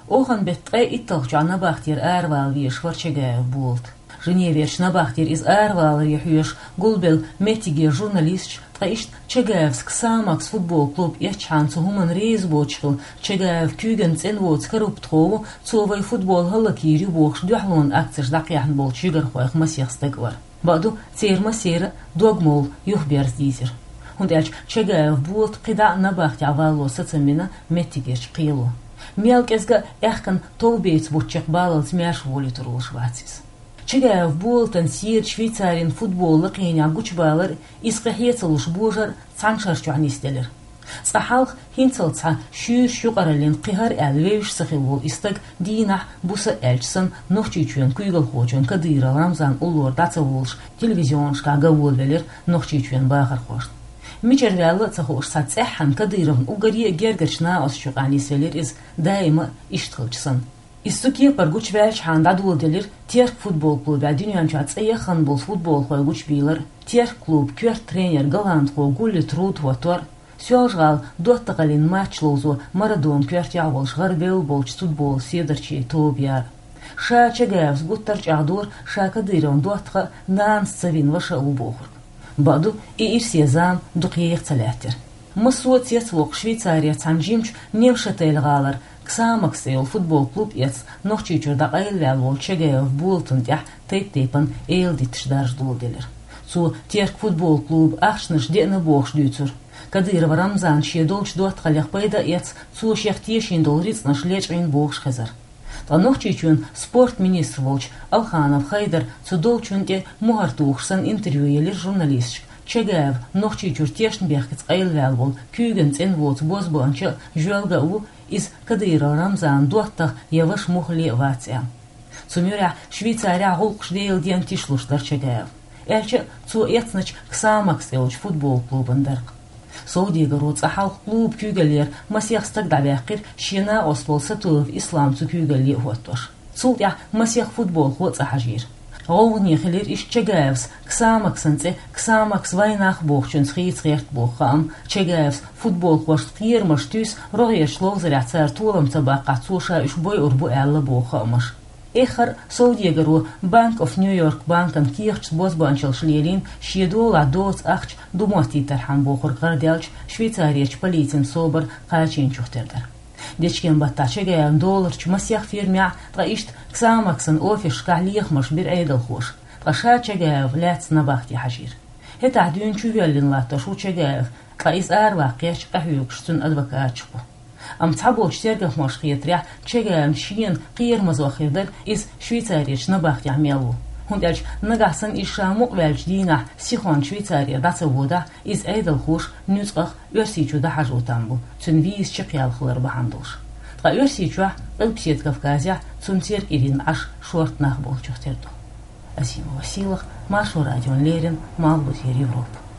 Охан беттрей итталч ана бахтир арвал виш форчега болт. Женеверч на бахтир из арвал рихуеш гулбел метиге журналист траишт Чегаевск самакс футбол клуб ячанцу хуман рейс бочхил Чегаев кюгенц энвоц корруптров цовай футбол халакири бохш дюхлон акцеш дакяхн бол чигар хоях масехстегвар. Баду цейр масейра догмол юхберз дизер. Хундяч Чегаев болт қида на бахти авало сацамина метигерч қилу. Мелкезга эхкан толбейц бутчек балал смяш воли турул швацис. Чегаев болтан сир швейцарин футболы қиня гучбалар исқахецалуш божар цаншарчу анистелер. Сахалх хинцалца шүр шуқаралин қихар әлвейш сахилол истаг динах буса эльчсан нохчичуен күйгал хочуен кадыра рамзан улор дацаволш телевизионшка гаволвелер нохчичуен бағар хошт. Мичервялы цахош сацехан кадыровн угария гергачна осшуқанисвелер из дайма иштхылчсан. Истуки паргуч вяч ханда дулделер терк футбол клуб адинянча цеяхан бол футбол хойгуч билер терк клуб квер тренер галант хо гулли труд ватор сёжгал доттагалин матч лозу марадон квертя волш гарбел болч футбол седерчи тобяр ша Чегаевс гуттарч адор ша кадырон доттха нан сцавин ваша убохур баду и ирсезам дукьех цалятер масуот сесвок Швейцария цанжимч невшателгалар Ксамаксейл футбол клуб ец нохчичур да айлвял вол Чегаев болтун тях тейпан эйлдитш даждулделер. Цу терк футбол клуб ахшныш дена бохш дюцур. Кадырова Рамзан щедолч дуатхалях пайда ец цу шехтешин долриц наш лечвин бохш хазар. Та нохчичун спорт министр волч Алханов Хайдар цу долчун те мухартухсан интервью елер журналист. Чегаев нохчичур тешн бехкец айлвял вол кюгенц энвоц бозбанча жуэлга у из Кадыра Рамзан дуаттах яваш мухли вация. Цумюря Швейцария голк ждейл ден тишлуштар Чегаев. Эльче цу эцнач ксамакс элч футбол клубан дарк. Саудига роц ахал клуб кюгалер масех стагдабяхкир шина освол сатув ислам цу кюгали хуаттош. Цултя масех футбол хуац ахажир. Ровни хилер иш Чегаевс ксамаксанце ксамакс вайнах бохчун схейцрехт бохам Чегаевс футбол хвашт кирмаш тюс роеш ловзаряцар тулам табака цуша иш бой урбу элла бохамаш. Эхар Саудигару Банк оф Нью-Йорк банкан кирч бозбанчал шлерин щедола доц ахч думати тархан бохур гардялч Швейцарияч полицин собор качин чухтердер. Дечкен батта Чегаев долларч масех фирмя траишт ксамаксан офиш калих маш бир эйдал хош. Траша Чегаев ляц на бахти хажир. Хета дюн чувелин латта шу Чегаев траис арва кеш кахюкштун адвокатчпу. Ам цаболч тергах маш хитря Чегаев шиен кирмаз вахирдер из Швейцарияч на бахти амелу. Хундяч нагасан ишаму вэлч дина сихон Швейцария дацавода из эйдал хош нюцках версичу да хажутамбу. Цун виз чекял хлэр бахандуш. Тра версичу элпсет Кавказя цун терк ирин аш шортнах болчухтерду. Асимова силах Машу радион Лерин Малбутер Европа.